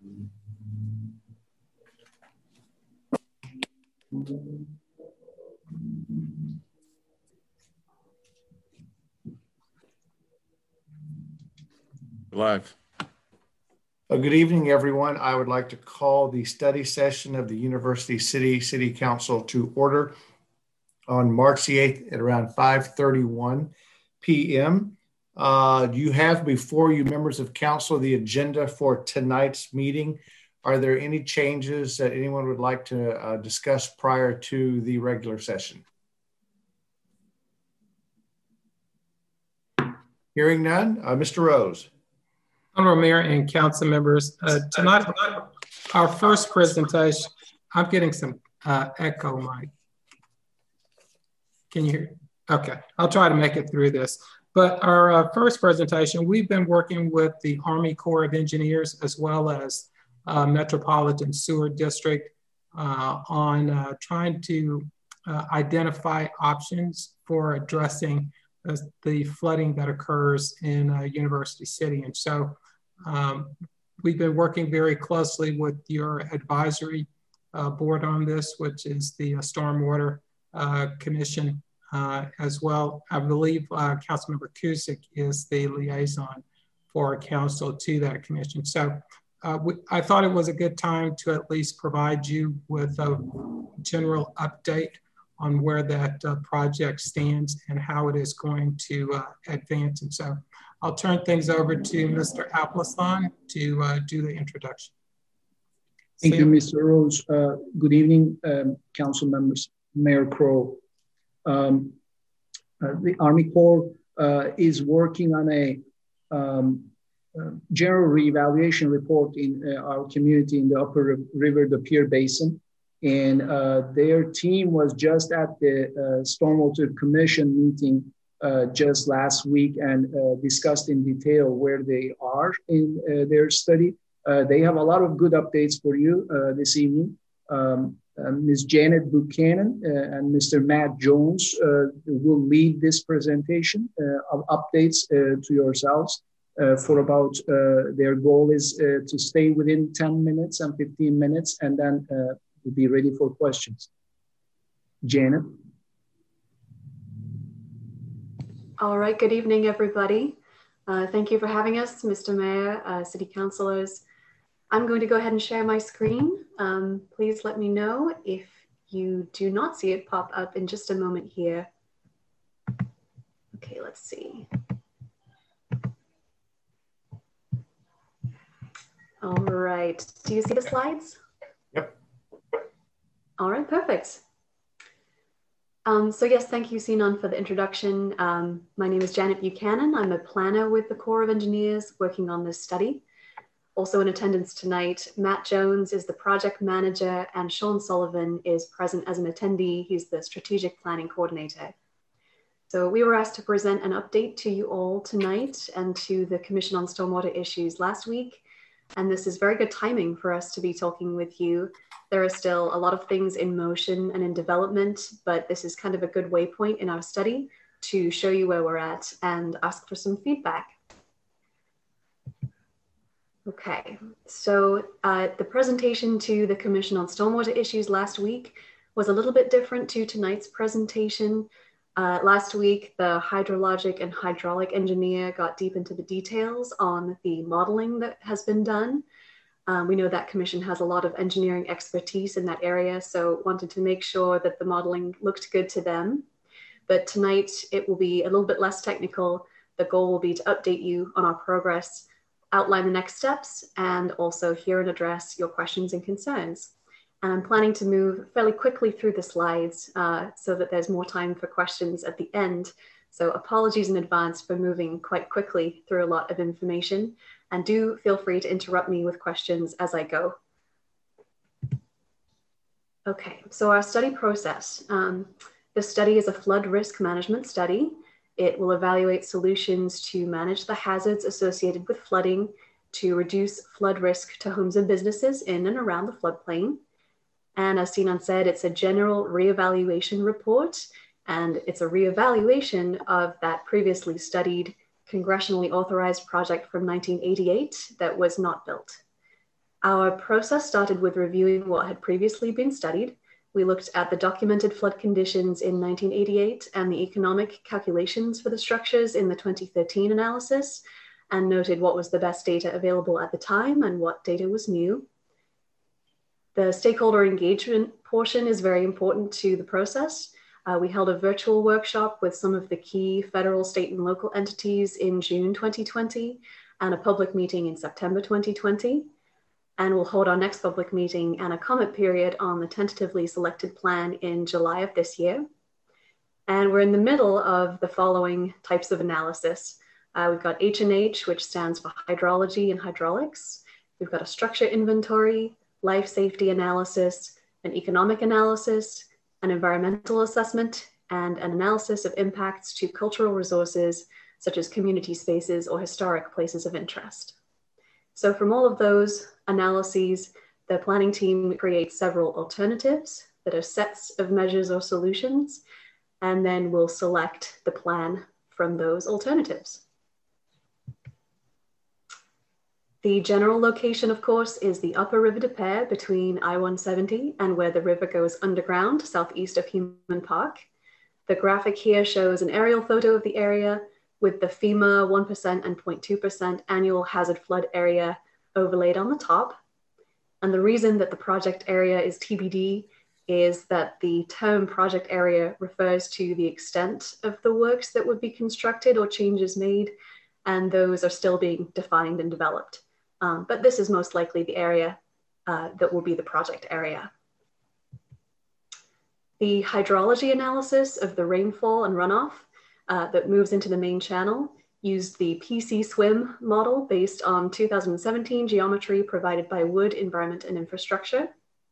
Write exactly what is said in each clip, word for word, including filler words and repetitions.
Live. Uh, good evening, everyone. I would like to call the study session of the University City City Council to order on March the eighth at around five thirty-one p m Uh, you have before you, members of council, the agenda for tonight's meeting. Are there any changes that anyone would like to uh, discuss prior to the regular session? Hearing none, uh, Mister Rose. Honorable Mayor and council members, uh, tonight, our first presentation, I'm getting some uh, echo, Mike. Can you hear? Okay, I'll try to make it through this. But our uh, first presentation, we've been working with the Army Corps of Engineers as well as uh, Metropolitan Sewer District uh, on uh, trying to uh, identify options for addressing uh, the flooding that occurs in uh, University City. And so um, we've been working very closely with your advisory uh, board on this, which is the uh, Stormwater uh, Commission. Uh, as well, I believe uh, Councilmember Cusick is the liaison for council to that commission. So uh, we, I thought it was a good time to at least provide you with a general update on where that uh, project stands and how it is going to uh, advance. And so I'll turn things over to Mister Appleson to uh, do the introduction. Thank Sam? you, Mister Rose. Uh, good evening, um, council members, Mayor Crow. Um, uh, the Army Corps uh, is working on a um, uh, general reevaluation report in uh, our community in the Upper River, the Pier Basin. And uh, their team was just at the uh, Stormwater Commission meeting uh, just last week and uh, discussed in detail where they are in uh, their study. Uh, they have a lot of good updates for you uh, this evening. Um, Uh, Miz Janet Buchanan uh, and Mister Matt Jones uh, will lead this presentation uh, of updates uh, to yourselves uh, for about, uh, their goal is uh, to stay within ten minutes and fifteen minutes and then uh, we'll be ready for questions. Janet. All right, good evening, everybody. Uh, thank you for having us, Mister Mayor, uh, City Councilors. I'm going to go ahead and share my screen. Um, please let me know if you do not see it pop up in just a moment here. Okay, let's see. All right, do you see the slides? Yep. All right, perfect. Um, so yes, thank you, Sinan, for the introduction. Um, my name is Janet Buchanan. I'm a planner with the Corps of Engineers working on this study. Also in attendance tonight, Matt Jones is the project manager and Sean Sullivan is present as an attendee. He's the strategic planning coordinator. So we were asked to present an update to you all tonight and to the Commission on Stormwater Issues last week. And this is very good timing for us to be talking with you. There are still a lot of things in motion and in development, but this is kind of a good waypoint in our study to show you where we're at and ask for some feedback. Okay, so uh, the presentation to the Commission on Stormwater Issues last week was a little bit different to tonight's presentation. Uh, last week, the hydrologic and hydraulic engineer got deep into the details on the modeling that has been done. Um, we know that Commission has a lot of engineering expertise in that area, so wanted to make sure that the modeling looked good to them. But tonight, it will be a little bit less technical. The goal will be to update you on our progress, outline the next steps, and also hear and address your questions and concerns. And I'm planning to move fairly quickly through the slides uh, so that there's more time for questions at the end. So apologies in advance for moving quite quickly through a lot of information, and do feel free to interrupt me with questions as I go. Okay, so our study process. Um, this study is a flood risk management study. It will evaluate solutions to manage the hazards associated with flooding, to reduce flood risk to homes and businesses in and around the floodplain. And as Sinan said, it's a general reevaluation report, and it's a reevaluation of that previously studied, congressionally authorized project from nineteen eighty-eight that was not built. Our process started with reviewing what had previously been studied. We looked at the documented flood conditions in nineteen eighty-eight and the economic calculations for the structures in the twenty thirteen analysis, and noted what was the best data available at the time and what data was new. The stakeholder engagement portion is very important to the process. Uh, we held a virtual workshop with some of the key federal, state, and local entities in June twenty twenty, and a public meeting in September twenty twenty. And we'll hold our next public meeting and a comment period on the tentatively selected plan in July of this year. And we're in the middle of the following types of analysis. Uh, we've got H and H, which stands for hydrology and hydraulics. We've got a structure inventory, life safety analysis, an economic analysis, an environmental assessment, and an analysis of impacts to cultural resources, such as community spaces or historic places of interest. So from all of those analyses, the planning team creates several alternatives that are sets of measures or solutions, and then we'll select the plan from those alternatives. The general location, of course, is the upper River des Peres between I one seventy and where the river goes underground, southeast of Human Park. The graphic here shows an aerial photo of the area with the FEMA one percent and zero point two percent annual hazard flood area overlaid on the top. And the reason that the project area is T B D is that the term project area refers to the extent of the works that would be constructed or changes made, and those are still being defined and developed. Um, but this is most likely the area uh, that will be the project area. The hydrology analysis of the rainfall and runoff uh, that moves into the main channel used the P C SWIM model based on two thousand seventeen geometry provided by Wood Environment and Infrastructure.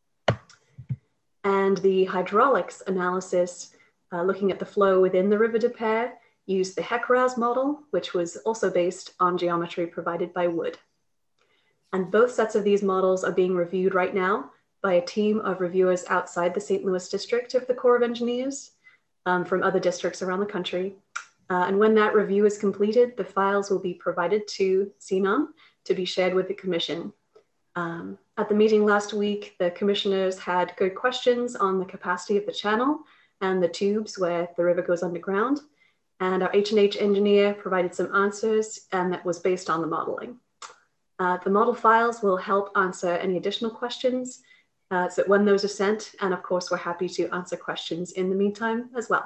And the hydraulics analysis, uh, looking at the flow within the River des Peres, used the HEC-RAS model, which was also based on geometry provided by Wood. And both sets of these models are being reviewed right now by a team of reviewers outside the Saint Louis district of the Corps of Engineers um, from other districts around the country. Uh, and when that review is completed, the files will be provided to C N O M to be shared with the commission. Um, at the meeting last week, the commissioners had good questions on the capacity of the channel and the tubes where the river goes underground. And our H and H engineer provided some answers, and that was based on the modeling. Uh, the model files will help answer any additional questions uh, so when those are sent. And of course, we're happy to answer questions in the meantime as well.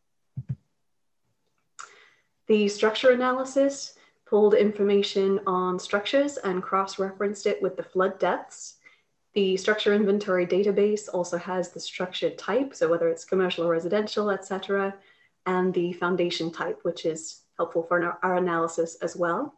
The structure analysis pulled information on structures and cross-referenced it with the flood depths. The structure inventory database also has the structure type, so whether it's commercial or residential, et cetera, and the foundation type, which is helpful for our analysis as well.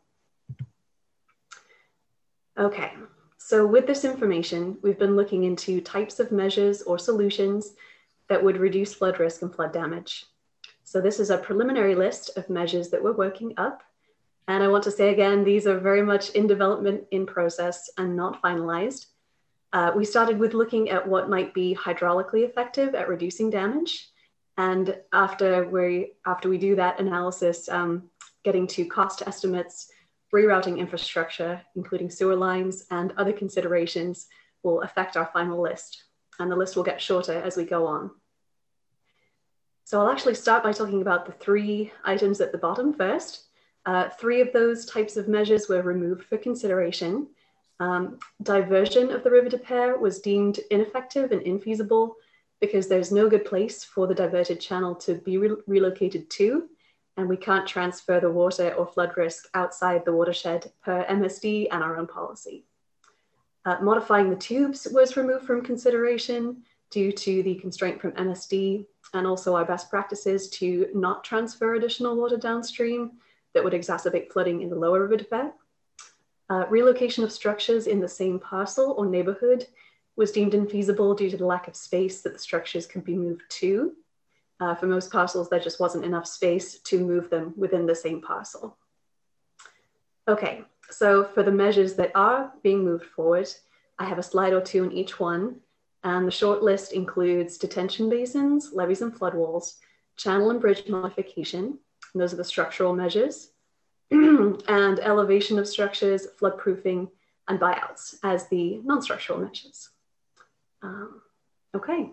Okay, so with this information, we've been looking into types of measures or solutions that would reduce flood risk and flood damage. So this is a preliminary list of measures that we're working up. And I want to say again, these are very much in development, in process, and not finalized. Uh, we started with looking at what might be hydraulically effective at reducing damage. And after we, after we do that analysis, um, getting to cost estimates, rerouting infrastructure, including sewer lines and other considerations, will affect our final list. And the list will get shorter as we go on. So I'll actually start by talking about the three items at the bottom first. Uh, three of those types of measures were removed for consideration. Um, diversion of the River des Peres was deemed ineffective and infeasible because there's no good place for the diverted channel to be re relocated to, and we can't transfer the water or flood risk outside the watershed per M S D and our own policy. Uh, modifying the tubes was removed from consideration due to the constraint from M S D and also our best practices to not transfer additional water downstream that would exacerbate flooding in the lower River des Peres. Uh, relocation of structures in the same parcel or neighborhood was deemed infeasible due to the lack of space that the structures could be moved to. Uh, for most parcels, there just wasn't enough space to move them within the same parcel. Okay, so for the measures that are being moved forward, I have a slide or two on each one. And the short list includes detention basins, levees and floodwalls, channel and bridge modification. And those are the structural measures. And elevation of structures, floodproofing, and buyouts as the non-structural measures. Um, okay.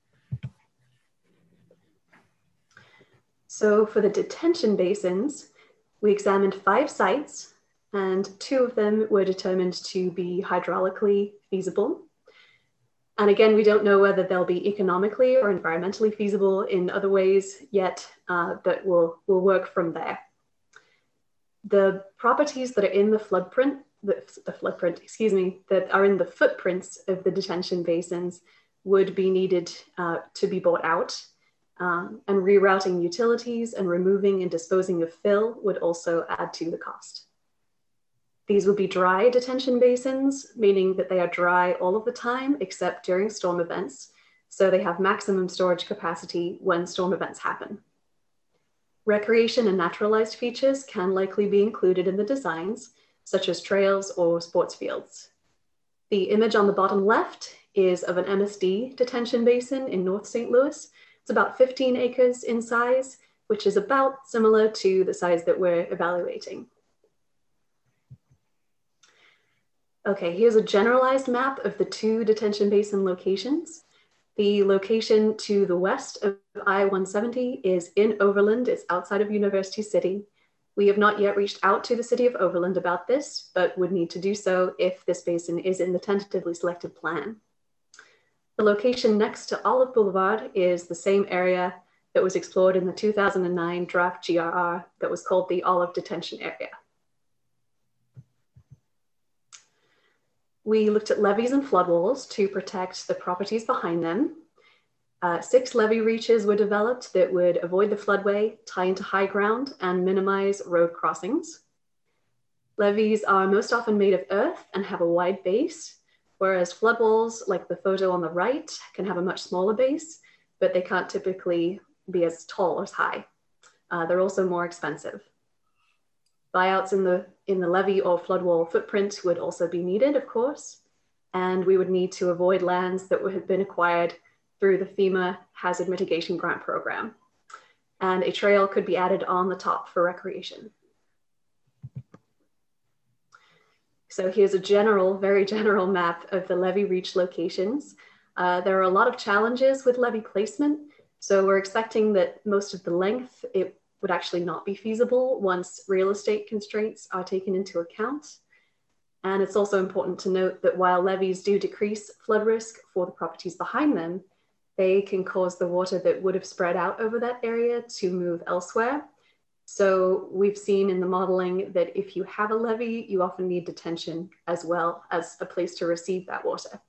So for the detention basins, we examined five sites, and two of them were determined to be hydraulically feasible. And again, we don't know whether they'll be economically or environmentally feasible in other ways yet, uh, but we'll, we'll work from there. The properties that are in the floodprint, the, the floodprint, excuse me, that are in the footprints of the detention basins would be needed uh, to be bought out. Um, and rerouting utilities and removing and disposing of fill would also add to the cost. These would be dry detention basins, meaning that they are dry all of the time except during storm events, so they have maximum storage capacity when storm events happen. Recreation and naturalized features can likely be included in the designs, such as trails or sports fields. The image on the bottom left is of an M S D detention basin in North Saint Louis. It's about fifteen acres in size, which is about similar to the size that we're evaluating. Okay, here's a generalized map of the two detention basin locations. The location to the west of I one seventy is in Overland. It's outside of University City. We have not yet reached out to the city of Overland about this, but would need to do so if this basin is in the tentatively selected plan. The location next to Olive Boulevard is the same area that was explored in the two thousand nine draft G R R that was called the Olive Detention Area. We looked at levees and flood walls to protect the properties behind them. Uh, six levee reaches were developed that would avoid the floodway, tie into high ground, and minimize road crossings. Levees are most often made of earth and have a wide base, whereas flood walls, like the photo on the right, can have a much smaller base, but they can't typically be as tall or as high. Uh, they're also more expensive. Buyouts in the, in the levee or flood wall footprint would also be needed, of course, and we would need to avoid lands that would have been acquired through the FEMA Hazard Mitigation Grant Program. And a trail could be added on the top for recreation. So here's a general, very general map of the levee reach locations. Uh, there are a lot of challenges with levee placement. So we're expecting that most of the length, it would actually not be feasible once real estate constraints are taken into account. And it's also important to note that while levees do decrease flood risk for the properties behind them, they can cause the water that would have spread out over that area to move elsewhere. So we've seen in the modeling that if you have a levee, you often need detention as well as a place to receive that water.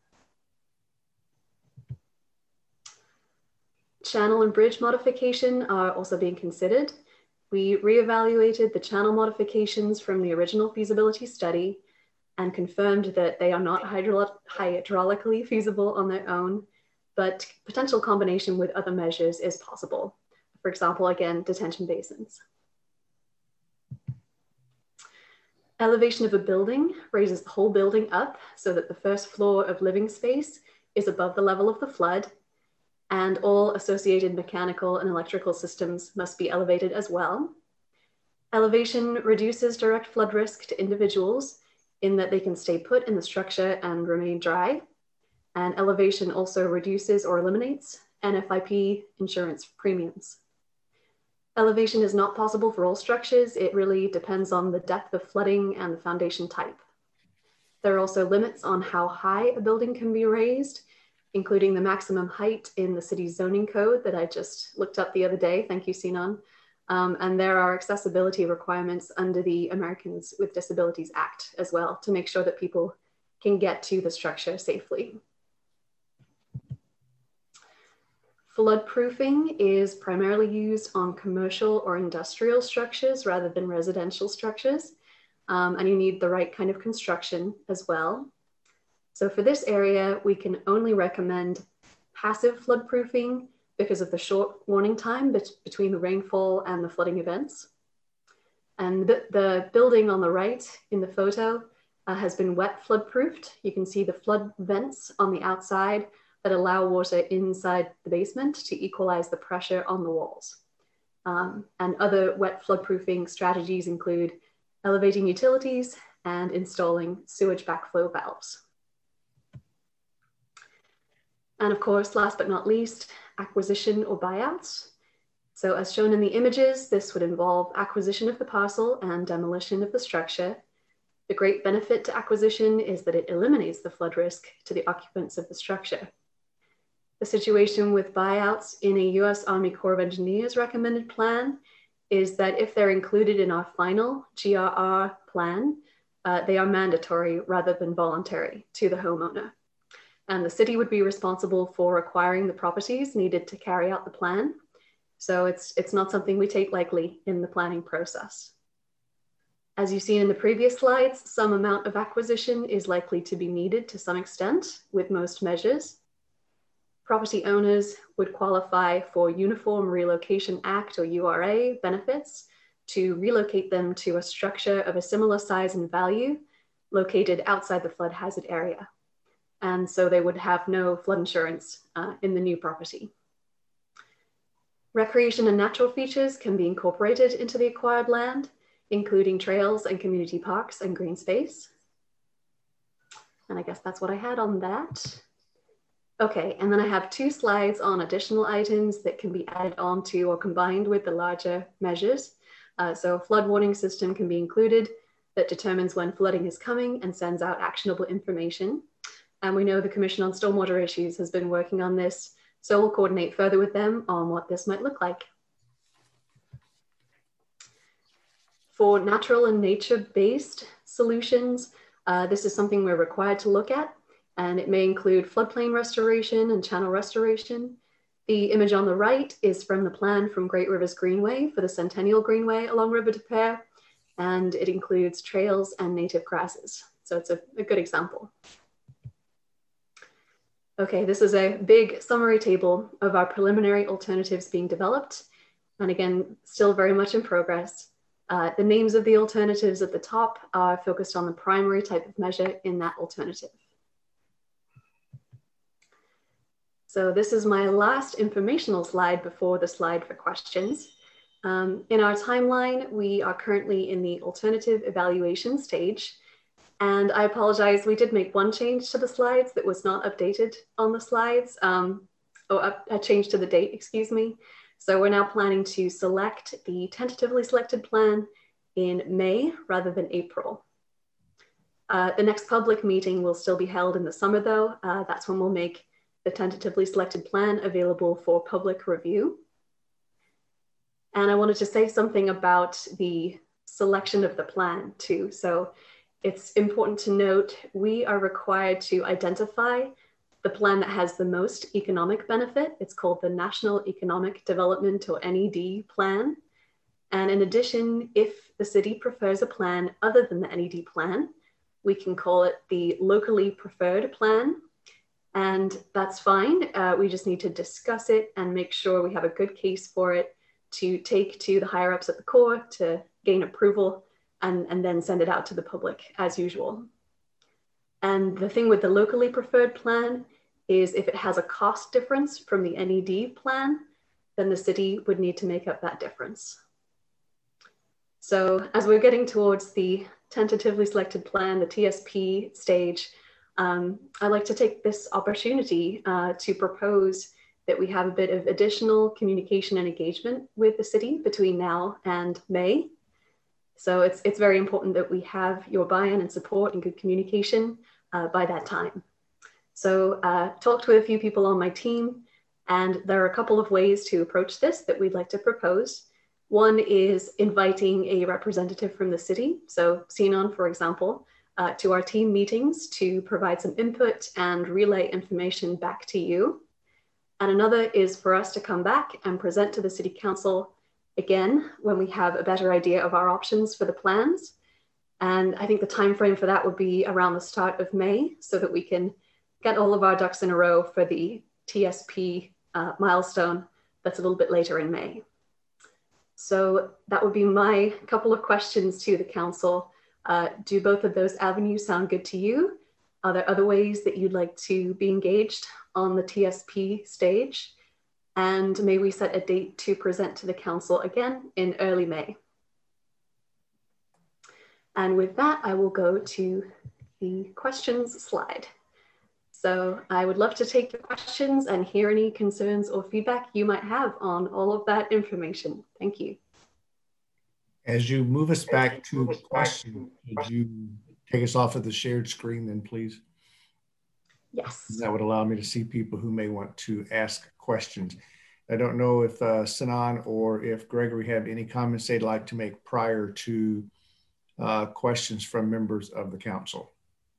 Channel and bridge modification are also being considered. We reevaluated the channel modifications from the original feasibility study and confirmed that they are not hydro hydraulically feasible on their own, but potential combination with other measures is possible. For example, again, detention basins. Elevation of a building raises the whole building up so that the first floor of living space is above the level of the flood, and all associated mechanical and electrical systems must be elevated as well. Elevation reduces direct flood risk to individuals in that they can stay put in the structure and remain dry. And elevation also reduces or eliminates N F I P insurance premiums. Elevation is not possible for all structures. It really depends on the depth of flooding and the foundation type. There are also limits on how high a building can be raised, including the maximum height in the city's zoning code that I just looked up the other day. Thank you, Sinan. Um, and there are accessibility requirements under the Americans with Disabilities Act as well to make sure that people can get to the structure safely. Floodproofing is primarily used on commercial or industrial structures rather than residential structures. Um, and you need the right kind of construction as well. So for this area, we can only recommend passive floodproofing because of the short warning time bet between the rainfall and the flooding events. And the, the building on the right in the photo uh, has been wet floodproofed. You can see the flood vents on the outside that allow water inside the basement to equalize the pressure on the walls. Um, and other wet floodproofing strategies include elevating utilities, and installing sewage backflow valves. And of course, last but not least, acquisition or buyouts. So as shown in the images, this would involve acquisition of the parcel and demolition of the structure. The great benefit to acquisition is that it eliminates the flood risk to the occupants of the structure. The situation with buyouts in a U S Army Corps of Engineers recommended plan is that if they're included in our final G R R plan, uh, they are mandatory rather than voluntary to the homeowner. And the city would be responsible for acquiring the properties needed to carry out the plan. So it's, it's not something we take lightly in the planning process. As you've seen in the previous slides, some amount of acquisition is likely to be needed to some extent with most measures. Property owners would qualify for Uniform Relocation Act or U R A benefits to relocate them to a structure of a similar size and value located outside the flood hazard area. And so they would have no flood insurance uh, in the new property. Recreation and natural features can be incorporated into the acquired land, including trails and community parks and green space. And I guess that's what I had on that. Okay, and then I have two slides on additional items that can be added on to or combined with the larger measures. Uh, so a flood warning system can be included that determines when flooding is coming and sends out actionable information. And we know the Commission on Stormwater Issues has been working on this, so we'll coordinate further with them on what this might look like. For natural and nature-based solutions, uh, this is something we're required to look at, and it may include floodplain restoration and channel restoration. The image on the right is from the plan from Great Rivers Greenway for the Centennial Greenway along River Des Peres, and it includes trails and native grasses. So it's a, a good example. Okay, this is a big summary table of our preliminary alternatives being developed. And again, still very much in progress. Uh, the names of the alternatives at the top are focused on the primary type of measure in that alternative. So this is my last informational slide before the slide for questions. Um, in our timeline, we are currently in the alternative evaluation stage. And I apologize, we did make one change to the slides that was not updated on the slides, um, or a change to the date, excuse me. So we're now planning to select the tentatively selected plan in May rather than April. Uh, the next public meeting will still be held in the summer though. Uh, that's when we'll make the tentatively selected plan available for public review. And I wanted to say something about the selection of the plan too. So it's important to note, we are required to identify the plan that has the most economic benefit. It's called the National Economic Development or N E D plan. And in addition, if the city prefers a plan other than the N E D plan, we can call it the locally preferred plan. And that's fine. Uh, we just need to discuss it and make sure we have a good case for it to take to the higher ups at the Corps to gain approval. And, and then send it out to the public as usual. And the thing with the locally preferred plan is if it has a cost difference from the N E D plan, then the city would need to make up that difference. So as we're getting towards the tentatively selected plan, the T S P stage, um, I'd like to take this opportunity uh, to propose that we have a bit of additional communication and engagement with the city between now and May. So it's, it's very important that we have your buy-in and support and good communication uh, by that time. So uh, talked with a few people on my team, and there are a couple of ways to approach this that we'd like to propose. One is inviting a representative from the city, so Sinon, for example, uh, to our team meetings to provide some input and relay information back to you. And another is for us to come back and present to the City Council again when we have a better idea of our options for the plans. And I think the time frame for that would be around the start of May so that we can get all of our ducks in a row for the T S P uh, milestone that's a little bit later in May. So that would be my couple of questions to the council. Uh, do both of those avenues sound good to you? Are there other ways that you'd like to be engaged on the T S P stage? And may we set a date to present to the council again in early May. And with that, I will go to the questions slide. So I would love to take the questions and hear any concerns or feedback you might have on all of that information. Thank you. As you move us back to questions, could you take us off of the shared screen then, please? Yes. That would allow me to see people who may want to ask questions. I don't know if uh, Sinan or if Gregory have any comments they'd like to make prior to uh, questions from members of the council.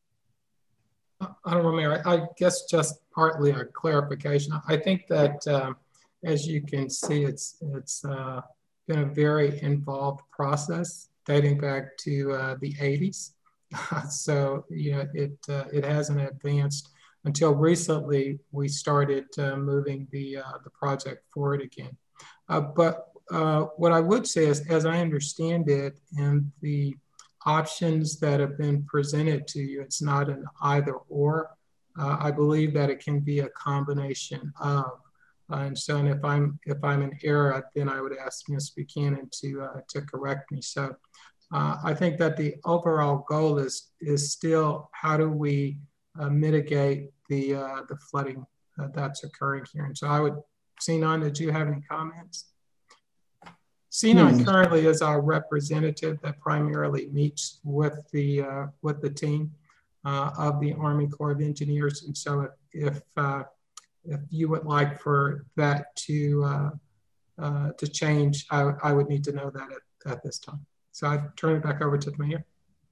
I don't know, Mayor. I guess just partly a clarification. I think that, um, as you can see, it's it's uh, been a very involved process dating back to uh, the eighties. So you know, it uh, it hasn't advanced until recently. We started uh, moving the uh, the project forward again. Uh, but uh, what I would say is, as I understand it, and the options that have been presented to you, it's not an either or. Uh, I believe that it can be a combination of. Uh, and so, and if I'm if I'm in error, then I would ask Miz Buchanan to uh, to correct me. So, uh, I think that the overall goal is is still how do we uh, mitigate the uh, the flooding uh, that's occurring here. And so, I would, Sinan, did you have any comments? Sinan hmm. currently is our representative that primarily meets with the uh, with the team uh, of the Army Corps of Engineers, and so if if, uh, if you would like for that to uh, uh, to change, I, I would need to know that at, at this time. So I turn it back over to the mayor.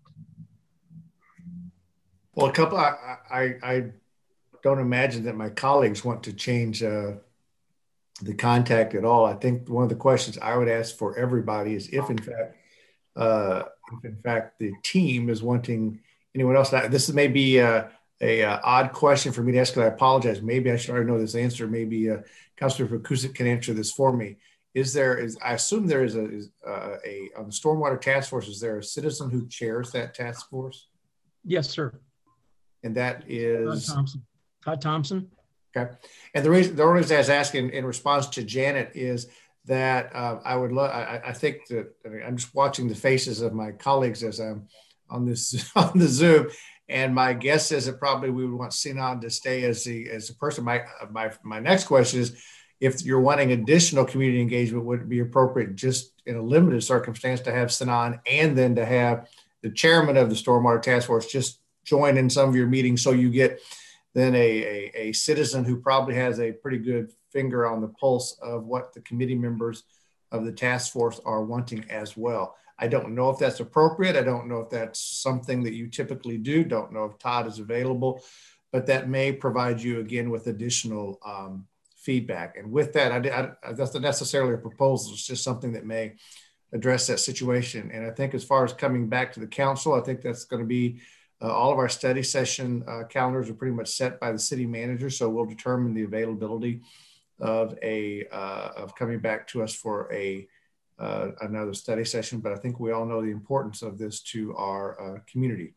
Well, a couple. I I, I don't imagine that my colleagues want to change Uh, the contact at all. I think one of the questions I would ask for everybody is if in fact, uh, if in fact the team is wanting anyone else. Now, this may be a, a, a odd question for me to ask, and I apologize. Maybe I should already know this answer. Maybe uh, Councilor Kusic can answer this for me. Is there, is, I assume there is a, is uh, a, on the Stormwater Task Force, is there a citizen who chairs that task force? Yes, sir. And that is? Todd Thompson. Todd Thompson. Okay. And the reason, the only reason I was asking in response to Janet is that uh, I would love, I, I think that, I mean, I'm just watching the faces of my colleagues as I'm on this, on the Zoom. And my guess is that probably we would want Sinan to stay as the, as a person. My, my, my next question is, if you're wanting additional community engagement, would it be appropriate just in a limited circumstance to have Sinan and then to have the chairman of the Stormwater Task Force just join in some of your meetings so you get then a, a, a citizen who probably has a pretty good finger on the pulse of what the committee members of the task force are wanting as well. I don't know if that's appropriate. I don't know if that's something that you typically do. Don't know if Todd is available, but that may provide you again with additional um, feedback. And with that, I, I, that's not necessarily a proposal. It's just something that may address that situation. And I think as far as coming back to the council, I think that's going to be Uh, all of our study session uh, calendars are pretty much set by the city manager, so we'll determine the availability of a uh, of coming back to us for a uh, another study session. But I think we all know the importance of this to our uh, community.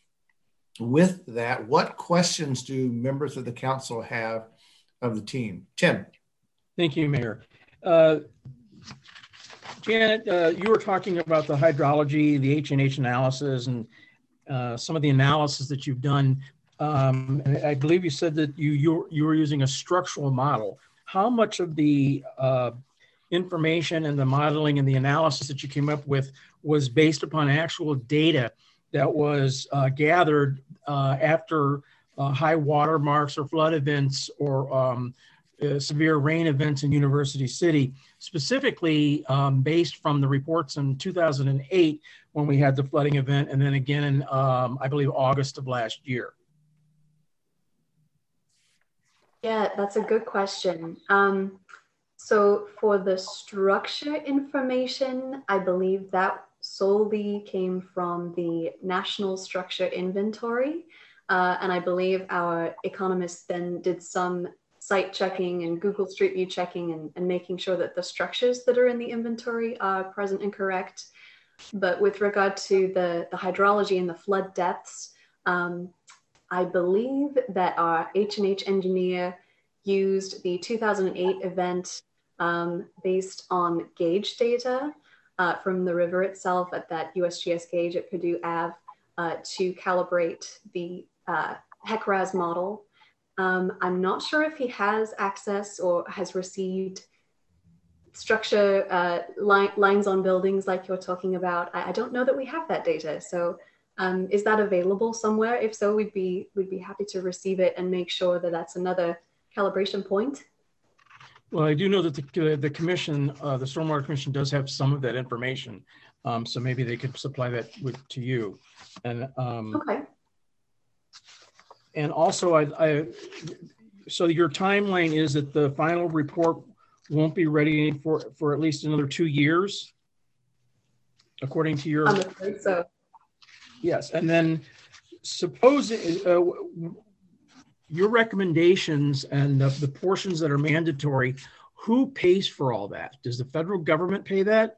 With that, what questions do members of the council have of the team? Tim. Thank you, Mayor. Uh, Janet, uh, you were talking about the hydrology, the H and H analysis, and Uh, some of the analysis that you've done. Um, I believe you said that you, you, you were using a structural model. How much of the uh, information and the modeling and the analysis that you came up with was based upon actual data that was uh, gathered uh, after uh, high water marks or flood events or um, uh, severe rain events in University City, specifically um, based from the reports in two thousand eight when we had the flooding event, and then again in, um, I believe, August of last year? Yeah, that's a good question. Um, so for the structure information, I believe that solely came from the National Structure Inventory. Uh, and I believe our economists then did some site checking and Google Street View checking and, and making sure that the structures that are in the inventory are present and correct. But with regard to the, the hydrology and the flood depths, um, I believe that our H and H engineer used the two thousand eight event um, based on gauge data. uh, from the river itself at that U S G S gauge at Purdue Avenue uh, to calibrate the uh, HEC-RAS model. Um, I'm not sure if he has access or has received structure uh, li lines on buildings like you're talking about. I, I don't know that we have that data. So um, is that available somewhere? If so, we'd be, we'd be happy to receive it and make sure that that's another calibration point. Well, I do know that the, the commission, uh, the Stormwater Commission does have some of that information. Um, so maybe they could supply that with, to you. And um, okay. And also, I, I, so your timeline is that the final report won't be ready for, for at least another two years, according to your... I'm afraid so. Yes, and then suppose uh, your recommendations and the, the portions that are mandatory, who pays for all that? Does the federal government pay that?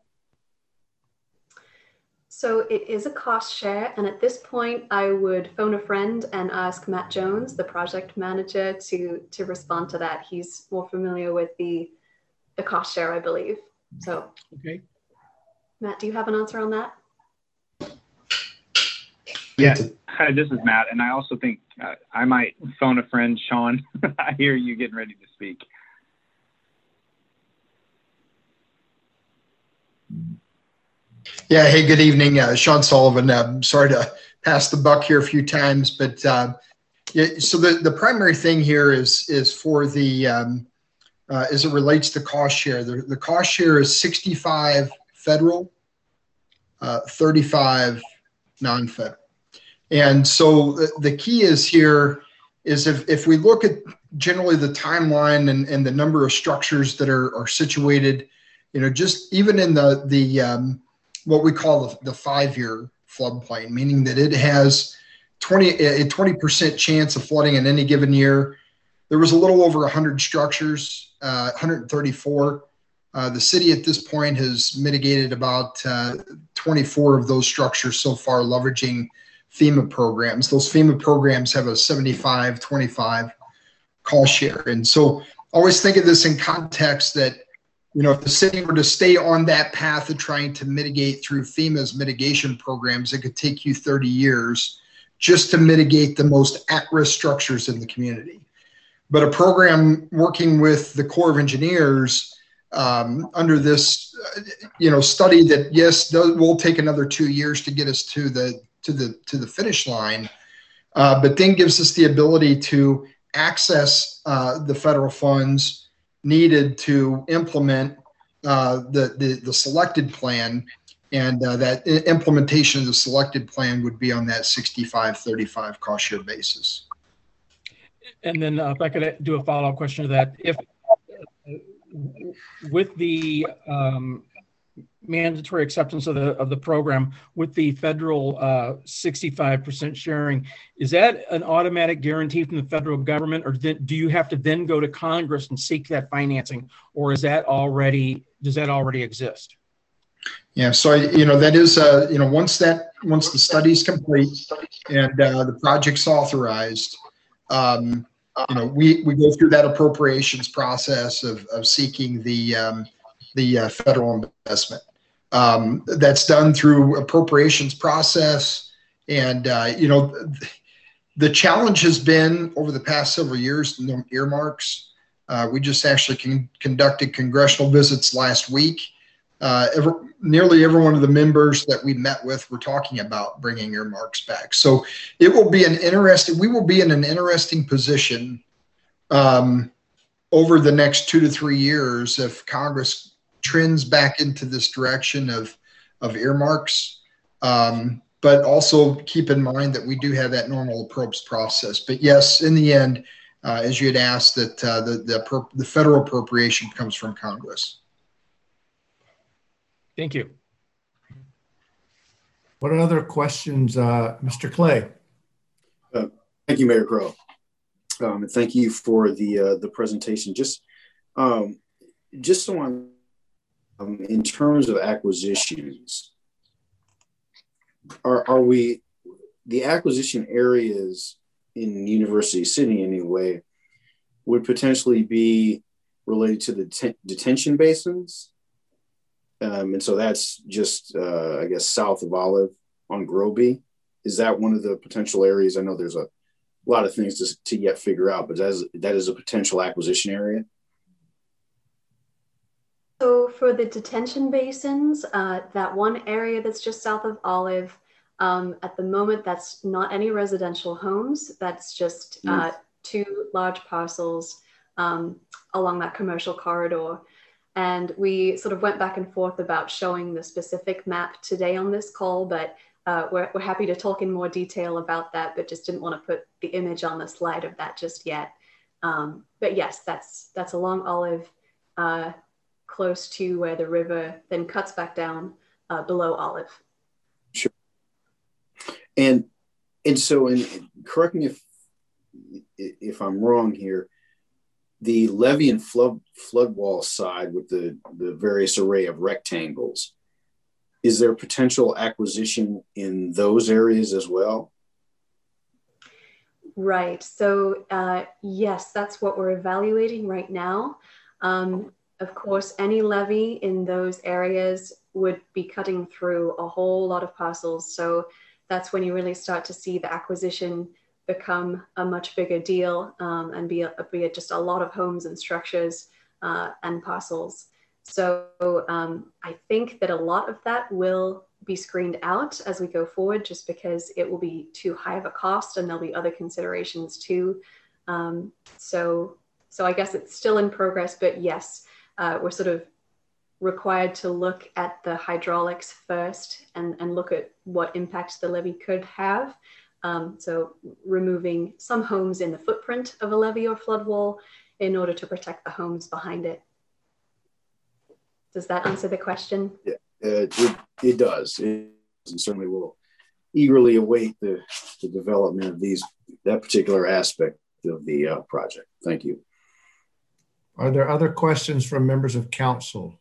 So it is a cost share. And at this point, I would phone a friend and ask Matt Jones, the project manager, to, to respond to that. He's more familiar with the, the cost share, I believe. So, okay. Matt, do you have an answer on that? Yeah, hi, this is Matt. And I also think uh, I might phone a friend, Sean. I hear you getting ready to speak. Yeah, hey, good evening. Uh, Sean Sullivan. I'm sorry to pass the buck here a few times, but uh, yeah, so the, the primary thing here is, is for the, um, uh, as it relates to cost share, the, the cost share is sixty-five federal, uh, thirty-five non-federal. And so the, the key is here is if, if we look at generally the timeline and, and the number of structures that are, are situated, you know, just even in the, the um, what we call the, the five-year floodplain, meaning that it has twenty, a twenty percent chance of flooding in any given year. There was a little over one hundred structures, uh, one hundred thirty-four. Uh, the city at this point has mitigated about uh, twenty-four of those structures so far, leveraging FEMA programs. Those FEMA programs have a seventy-five twenty-five cost share. And so always think of this in context that, you know, if the city were to stay on that path of trying to mitigate through FEMA's mitigation programs, it could take you thirty years just to mitigate the most at-risk structures in the community. But a program working with the Corps of Engineers um, under this, uh, you know, study that, yes, does, will take another two years to get us to the to the to the finish line, uh, but then gives us the ability to access uh, the federal funds needed to implement uh, the, the the selected plan, and uh, that implementation of the selected plan would be on that sixty-five thirty-five cost share basis. And then uh, if I could do a follow-up question to that, if uh, with the um, mandatory acceptance of the of the program with the federal uh, sixty-five percent sharing, is that an automatic guarantee from the federal government, or do you have to then go to Congress and seek that financing, or is that already does that already exist? Yeah, so I, you know that is uh, you know once that once the study's complete and uh, the project's authorized, um, you know we we go through that appropriations process of of seeking the um, the uh, federal investment. Um, that's done through appropriations process. And, uh, you know, the challenge has been over the past several years, you know, earmarks. Uh, we just actually con conducted congressional visits last week. Uh, every, nearly every one of the members that we met with were talking about bringing earmarks back. So it will be an interesting, we will be in an interesting position um, over the next two to three years if Congress trends back into this direction of, of earmarks. Um, but also keep in mind that we do have that normal approach process. But yes, in the end, uh, as you had asked, that uh, the, the, the federal appropriation comes from Congress. Thank you. What other questions, uh, Mister Clay? Uh, thank you, Mayor Crow. Um, and thank you for the, uh, the presentation. Just, um, just so I'm Um, in terms of acquisitions, are, are we, the acquisition areas in University City anyway, would potentially be related to the detention basins? Um, and so that's just, uh, I guess, south of Olive on Groby. Is that one of the potential areas? I know there's a lot of things to, to yet figure out, but that is, that is a potential acquisition area. So for the detention basins, uh, that one area that's just south of Olive, um, at the moment, that's not any residential homes. That's just uh, two large parcels um, along that commercial corridor. And we sort of went back and forth about showing the specific map today on this call, but uh, we're, we're happy to talk in more detail about that, but just didn't want to put the image on the slide of that just yet. Um, but yes, that's, that's along Olive, uh, close to where the river then cuts back down uh, below Olive. Sure. And, and so, and correct me if, if I'm wrong here, the levee and flood flood wall side with the, the various array of rectangles, is there potential acquisition in those areas as well? Right. So uh, yes, that's what we're evaluating right now. Um, of course, any levee in those areas would be cutting through a whole lot of parcels. So that's when you really start to see the acquisition become a much bigger deal um, and be, a, be a, just a lot of homes and structures uh, and parcels. So um, I think that a lot of that will be screened out as we go forward, just because it will be too high of a cost and there'll be other considerations too. Um, so, so I guess it's still in progress, but yes, uh, we're sort of required to look at the hydraulics first and, and look at what impacts the levee could have. Um, so removing some homes in the footprint of a levee or flood wall in order to protect the homes behind it. Does that answer the question? Yeah, uh, it, it does. It and certainly will eagerly await the, the development of these, that particular aspect of the uh, project. Thank you. Are there other questions from members of council?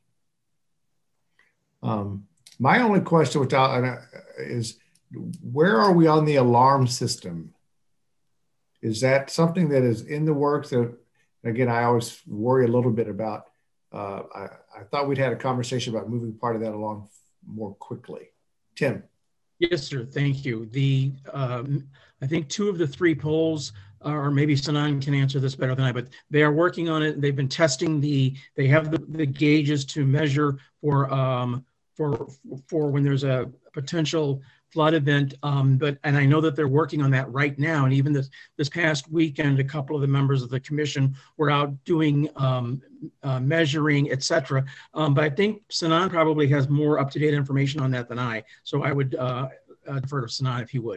Um, my only question without, uh, is, where are we on the alarm system? Is that something that is in the works? That, again, I always worry a little bit about. Uh, I, I thought we'd had a conversation about moving part of that along more quickly. Tim. Yes, sir. Thank you. The um, I think two of the three polls, or maybe Sanan can answer this better than I, but they are working on it. They've been testing the. They have the, the gauges to measure for um, for for when there's a potential flood event, um, but and I know that they're working on that right now. And even this this past weekend, a couple of the members of the commission were out doing um, uh, measuring, et cetera. Um, but I think Sanan probably has more up-to-date information on that than I. So I would uh, uh, defer to Sanan if he would.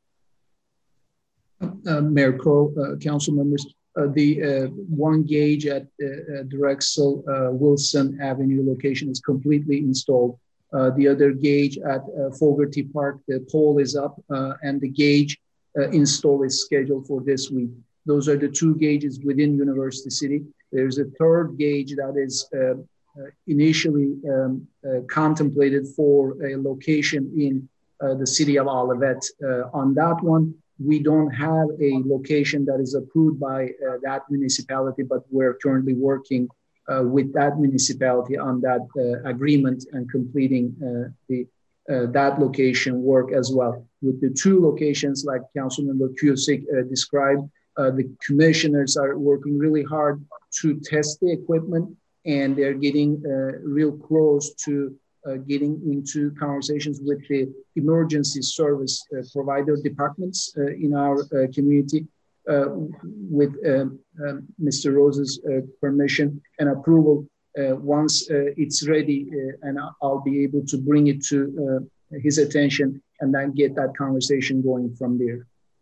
Uh, Mayor Crow, uh, council members, uh, the uh, one gauge at uh, Drexel uh, Wilson Avenue location is completely installed. Uh, the other gauge at uh, Fogarty Park, the pole is up uh, and the gauge uh, install is scheduled for this week. Those are the two gauges within University City. There's a third gauge that is uh, uh, initially um, uh, contemplated for a location in uh, the city of Olivet. Uh, on that one, we don't have a location that is approved by uh, that municipality, but we're currently working Uh, with that municipality on that uh, agreement and completing uh, the uh, that location work as well. With the two locations, like Councilmember Cusick uh, described, uh, the commissioners are working really hard to test the equipment, and they're getting uh, real close to uh, getting into conversations with the emergency service uh, provider departments uh, in our uh, community. Uh, with uh, uh, Mister Rose's uh, permission and approval, uh, once uh, it's ready, uh, and I'll be able to bring it to uh, his attention and then get that conversation going from there.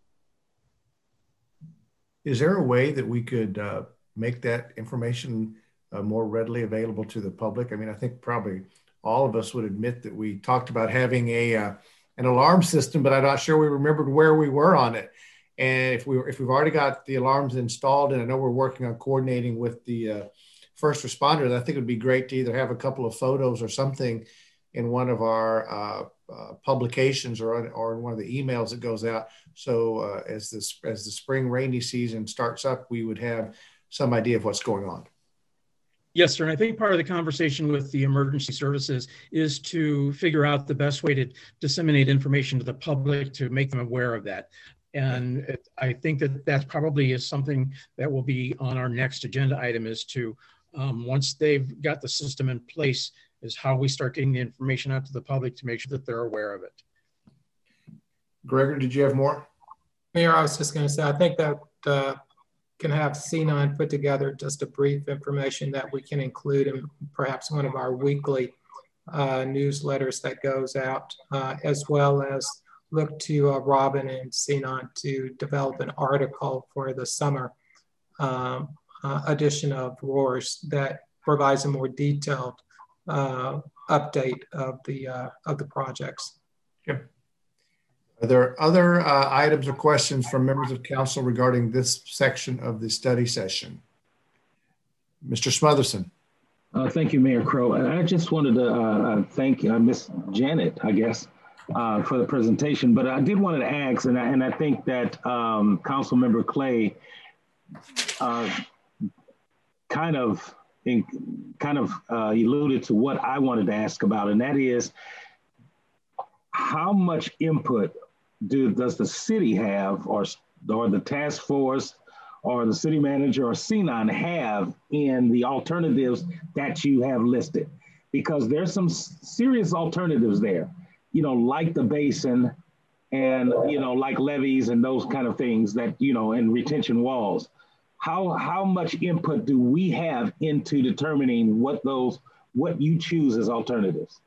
Is there a way that we could uh, make that information uh, more readily available to the public? I mean, I think probably all of us would admit that we talked about having a uh, an alarm system, but I'm not sure we remembered where we were on it. And if we if we've already got the alarms installed, and I know we're working on coordinating with the uh, first responders, I think it would be great to either have a couple of photos or something in one of our uh, uh, publications or or in one of the emails that goes out. So uh, as this as the spring rainy season starts up, we would have some idea of what's going on. Yes, sir. And I think part of the conversation with the emergency services is to figure out the best way to disseminate information to the public to make them aware of that. And it, I think that that probably is something that will be on our next agenda item, is to, um, once they've got the system in place, is how we start getting the information out to the public to make sure that they're aware of it. Gregor, did you have more? Mayor, I was just going to say, I think that uh, can have C nine put together just a brief information that we can include in perhaps one of our weekly uh, newsletters that goes out, uh, as well as look to uh, Robin and C nine to develop an article for the summer um, uh, edition of Roars that provides a more detailed uh, update of the uh, of the projects. Okay. Are there other uh, items or questions from members of council regarding this section of the study session? Mister Smotherson. Uh, thank you, Mayor Crow. And I just wanted to uh, thank uh, Miz Janet, I guess, uh, for the presentation. But I did want to ask, and I, and I think that um, Council Member Clay uh, kind of in, kind of uh, alluded to what I wanted to ask about, and that is, how much input do does the city have, or or the task force, or the city manager, or C nine have in the alternatives that you have listed? Because there's some serious alternatives there, you know, like the basin, and you know, like levees and those kind of things that, you know, and retention walls. How how much input do we have into determining what those what you choose as alternatives?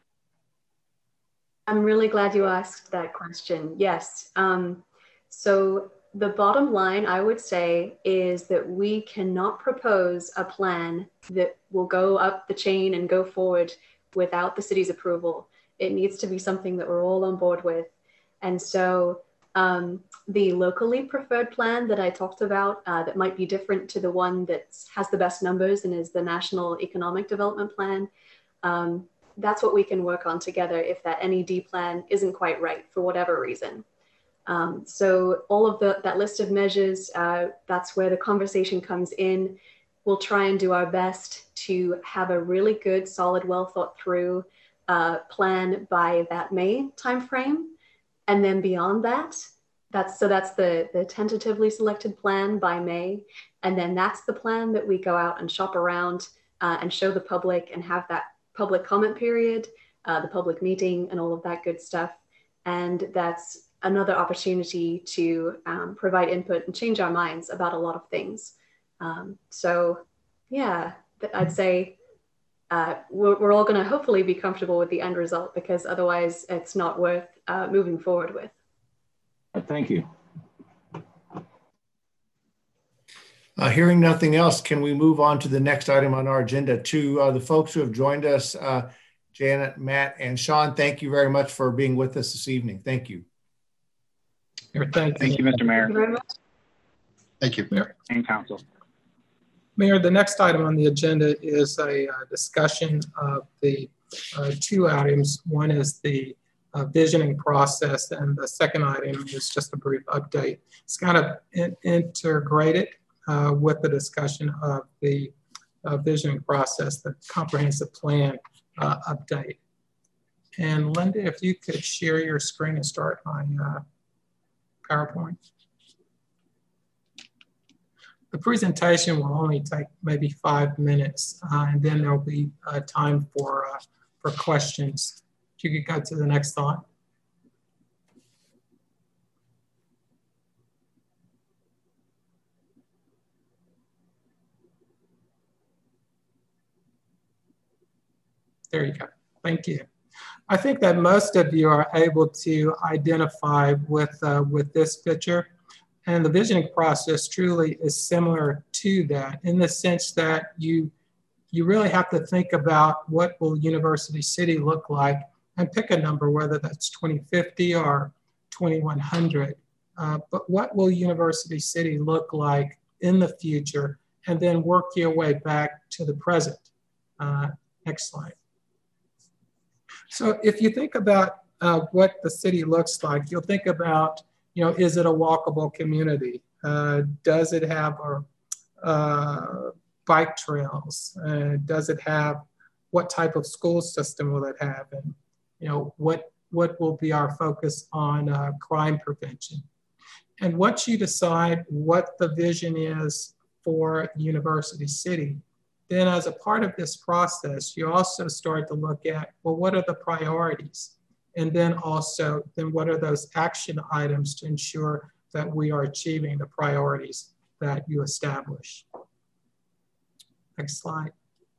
I'm really glad you asked that question. Yes. Um, so the bottom line, I would say, is that we cannot propose a plan that will go up the chain and go forward without the city's approval. It needs to be something that we're all on board with. And so um, the locally preferred plan that I talked about uh, that might be different to the one that has the best numbers and is the National Economic Development Plan, um, that's what we can work on together if that N E D plan isn't quite right for whatever reason. Um, so all of the, that list of measures, uh, that's where the conversation comes in. We'll try and do our best to have a really good, solid, well thought through uh, plan by that May timeframe. And then beyond that, that's so that's the, the tentatively selected plan by May. And then that's the plan that we go out and shop around uh, and show the public and have that public comment period, uh, the public meeting, and all of that good stuff. And that's another opportunity to um, provide input and change our minds about a lot of things. Um, so yeah, I'd say uh, we're, we're all gonna hopefully be comfortable with the end result, because otherwise it's not worth uh, moving forward with. Thank you. Uh, hearing nothing else, can we move on to the next item on our agenda? To uh, the folks who have joined us, uh, Janet, Matt, and Sean, thank you very much for being with us this evening. Thank you. Thank, thank you, Mister Mayor. Thank you very much. Thank you, Mayor. And Council. Mayor, the next item on the agenda is a uh, discussion of the uh, two items. One is the uh, visioning process, and the second item is just a brief update. It's kind of in integrated uh, with the discussion of the uh, visioning process, the comprehensive plan uh, update. And Linda, if you could share your screen and start my uh, PowerPoint. The presentation will only take maybe five minutes, uh, and then there'll be uh, time for, uh, for questions. If you could go to the next slide. There you go. Thank you. I think that most of you are able to identify with, uh, with this picture. And the visioning process truly is similar to that, in the sense that you, you really have to think about what will University City look like, and pick a number, whether that's twenty fifty or twenty-one hundred. Uh, but what will University City look like in the future, and then work your way back to the present. Uh, next slide. So if you think about uh, what the city looks like, you'll think about, you know, is it a walkable community? Uh, does it have a uh, bike trails? Uh, does it have, what type of school system will it have? And, you know, what, what will be our focus on uh, crime prevention? And once you decide what the vision is for University City, then as a part of this process, you also start to look at, well, what are the priorities? And then also, then what are those action items to ensure that we are achieving the priorities that you establish? Next slide.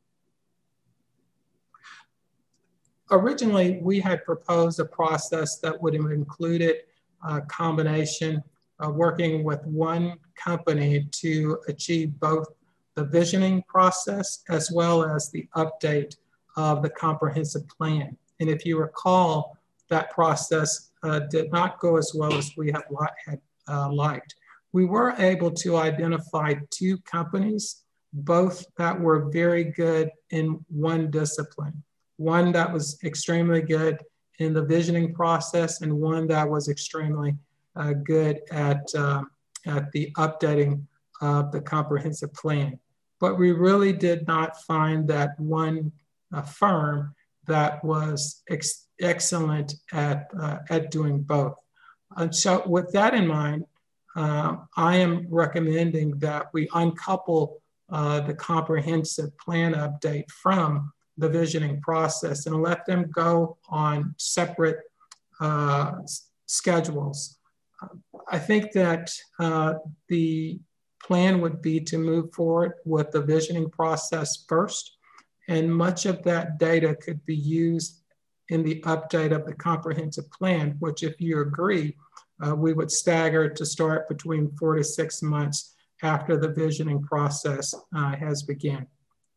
Originally, we had proposed a process that would have included a combination of working with one company to achieve both the visioning process as well as the update of the comprehensive plan. And if you recall, that process uh, did not go as well as we have li had uh, liked. We were able to identify two companies, both that were very good in one discipline. One that was extremely good in the visioning process, and one that was extremely uh, good at, uh, at the updating of the comprehensive plan. But we really did not find that one uh, firm that was ex excellent at, uh, at doing both. And so with that in mind, uh, I am recommending that we uncouple uh, the comprehensive plan update from the visioning process and let them go on separate uh, schedules. I think that uh, the plan would be to move forward with the visioning process first, and much of that data could be used in the update of the comprehensive plan, which, if you agree, uh, we would stagger to start between four to six months after the visioning process uh, has begun.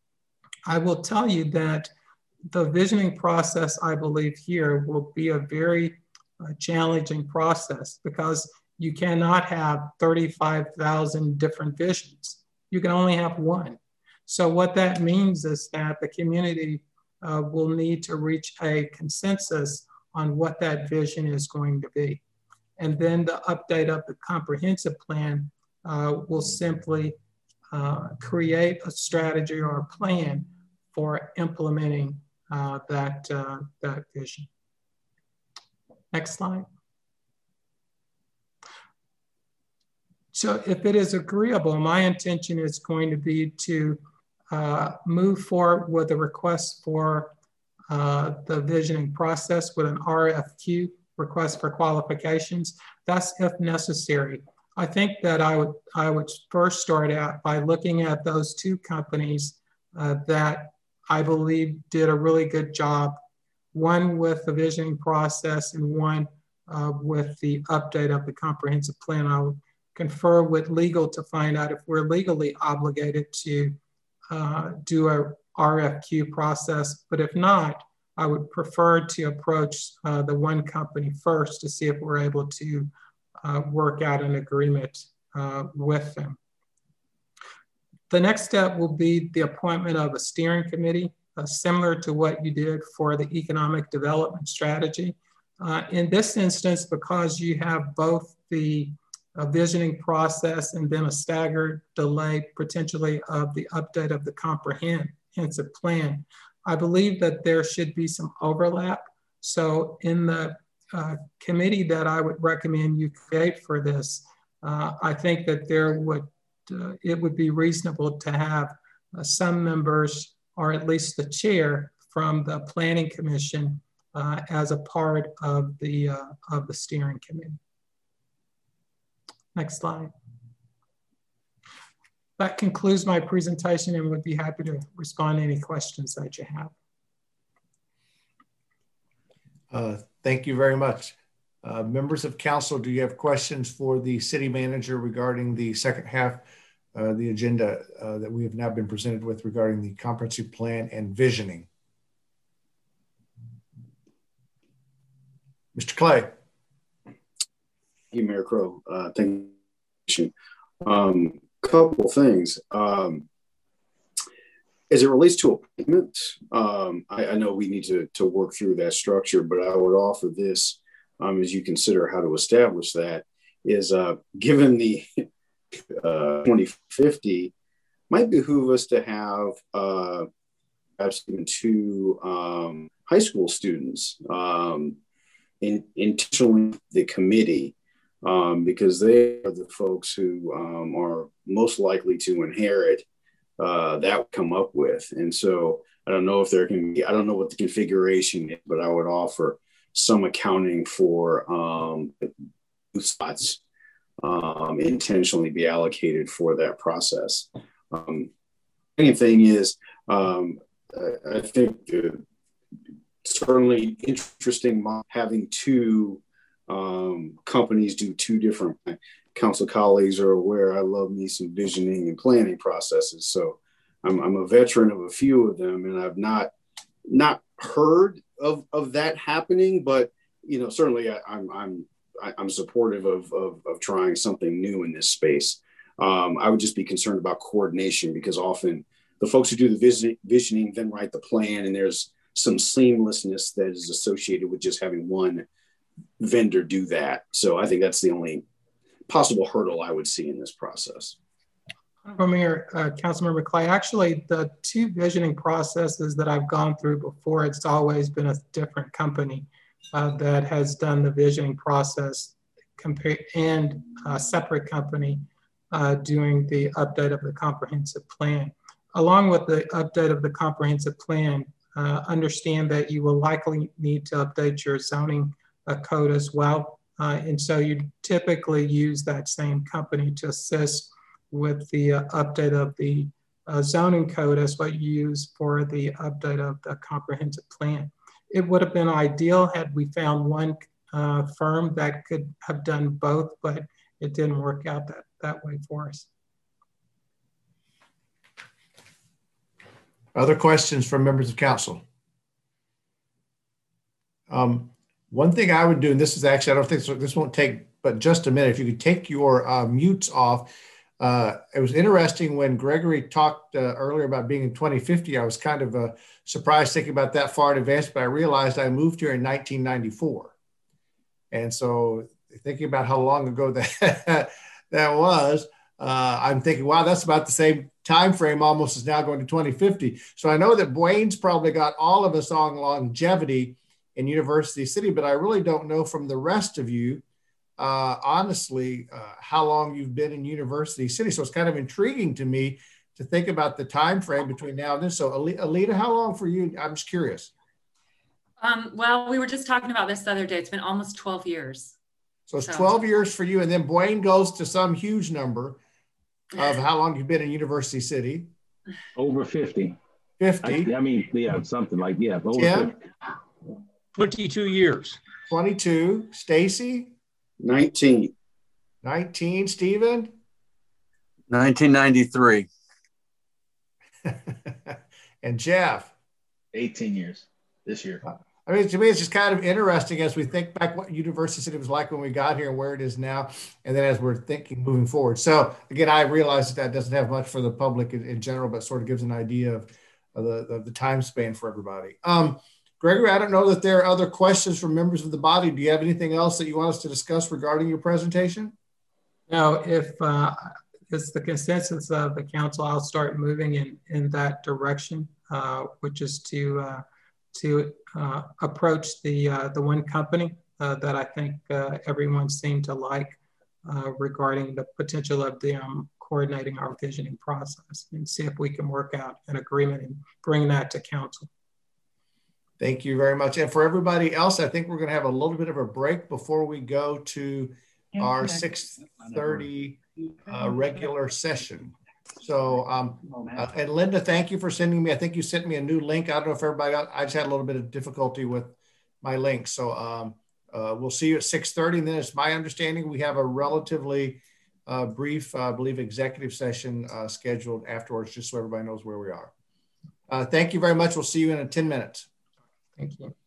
I will tell you that the visioning process, I believe here, will be a very uh, challenging process, because you cannot have thirty-five thousand different visions. You can only have one. So what that means is that the community uh, will need to reach a consensus on what that vision is going to be. And then the update of the comprehensive plan uh, will simply uh, create a strategy or a plan for implementing uh, that, uh, that vision. Next slide. So if it is agreeable, my intention is going to be to uh, move forward with a request for uh, the visioning process with an R F Q, request for qualifications. That's if necessary. I think that I would, I would first start out by looking at those two companies uh, that I believe did a really good job, one with the visioning process and one uh, with the update of the comprehensive plan. I would confer with legal to find out if we're legally obligated to uh, do a R F Q process. But if not, I would prefer to approach uh, the one company first to see if we're able to uh, work out an agreement uh, with them. The next step will be the appointment of a steering committee, uh, similar to what you did for the economic development strategy. Uh, in this instance, because you have both the uh, visioning process and then a staggered delay potentially of the update of the comprehensive plan, I believe that there should be some overlap. So in the uh, committee that I would recommend you create for this, uh, I think that there would Uh, it would be reasonable to have uh, some members, or at least the chair from the Planning Commission, uh, as a part of the, uh, of the steering committee. Next slide. That concludes my presentation, and would be happy to respond to any questions that you have. Uh, thank you very much. Uh, members of council, do you have questions for the city manager regarding the second half, uh, the agenda uh, that we have now been presented with regarding the comprehensive plan and visioning? Mister Clay. Thank you, Mayor Crow. Uh, thank you. Um, couple things. Um, as it relates to appointment, um, I, I know we need to, to work through that structure, but I would offer this. Um, as you consider how to establish that, is uh, given the uh, twenty fifty might behoove us to have uh, perhaps even two um, high school students um, in, intentionally the committee, um, because they are the folks who um, are most likely to inherit uh, that would come up with. And so I don't know if there can be, I don't know what the configuration is, but I would offer some accounting for um, spots um, intentionally be allocated for that process. Um, main thing is, um, I think uh, certainly interesting having two um, companies do two different. Council colleagues are aware I love me some visioning and planning processes, so I'm, I'm a veteran of a few of them, and I've not not heard of of that happening, but you know certainly I, I'm I'm I'm supportive of, of of trying something new in this space. Um, I would just be concerned about coordination, because often the folks who do the vision, visioning then write the plan, and there's some seamlessness that is associated with just having one vendor do that. So I think that's the only possible hurdle I would see in this process. Honorable Mayor, uh, Councilmember Clay, actually the two visioning processes that I've gone through before, it's always been a different company uh, that has done the visioning process compare, and a separate company uh, doing the update of the comprehensive plan. Along with the update of the comprehensive plan, uh, understand that you will likely need to update your zoning uh, code as well. Uh, and so you typically use that same company to assist with the uh, update of the uh, zoning code as what you use for the update of the comprehensive plan. It would have been ideal had we found one uh, firm that could have done both, but it didn't work out that, that way for us. Other questions from members of council? Um, one thing I would do, and this is actually, I don't think so, this won't take but just a minute, if you could take your uh, mutes off. Uh, it was interesting when Gregory talked uh, earlier about being in twenty fifty. I was kind of uh, surprised thinking about that far in advance, but I realized I moved here in nineteen ninety-four. And so thinking about how long ago that, that was, uh, I'm thinking, wow, that's about the same time frame almost as now going to twenty fifty. So I know that Bwayne's probably got all of us on longevity in University City, but I really don't know from the rest of you, uh, honestly, uh, how long you've been in University City. So it's kind of intriguing to me to think about the time frame between now and then. So Alita, how long for you? I'm just curious. Um, well, we were just talking about this the other day. It's been almost twelve years. So it's so. twelve years for you. And then Bwayne goes to some huge number of how long you've been in University City. Over fifty. fifty. I, I mean, yeah, something like, yeah. Over Tim? fifty. twenty-two years. twenty-two. Stacy? nineteen. nineteen. Stephen? nineteen ninety-three. And Jeff? eighteen years this year. I mean, to me, it's just kind of interesting as we think back what University City was like when we got here and where it is now, and then as we're thinking moving forward. So again, I realize that that doesn't have much for the public in, in general, but sort of gives an idea of, of, the, of the time span for everybody. Um, Gregory, I don't know that there are other questions from members of the body. Do you have anything else that you want us to discuss regarding your presentation? No, if uh, it's the consensus of the council, I'll start moving in, in that direction, uh, which is to uh, to uh, approach the uh, the one company uh, that I think uh, everyone seemed to like uh, regarding the potential of them coordinating our visioning process, and see if we can work out an agreement and bring that to council. Thank you very much. And for everybody else, I think we're going to have a little bit of a break before we go to our six thirty uh, regular session. So, um, uh, and Linda, thank you for sending me, I think you sent me a new link. I don't know if everybody else, I just had a little bit of difficulty with my link. So um, uh, we'll see you at six thirty. And then it's my understanding we have a relatively uh, brief, uh, I believe, executive session uh, scheduled afterwards, just so everybody knows where we are. Uh, thank you very much. We'll see you in ten minutes. Thank you.